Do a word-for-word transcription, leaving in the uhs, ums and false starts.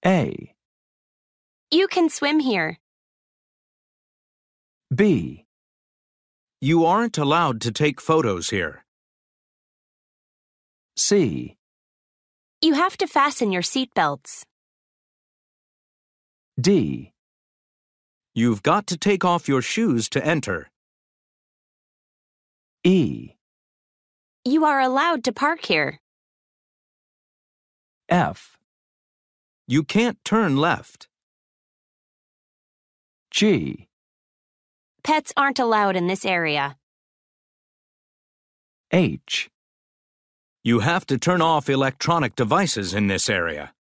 A. You can swim here. B. You aren't allowed to take photos here. C. You have to fasten your seatbelts. D. You've got to take off your shoes to enter. E. You are allowed to park here. F. You can't turn left. G. Pets aren't allowed in this area. H. You have to turn off electronic devices in this area.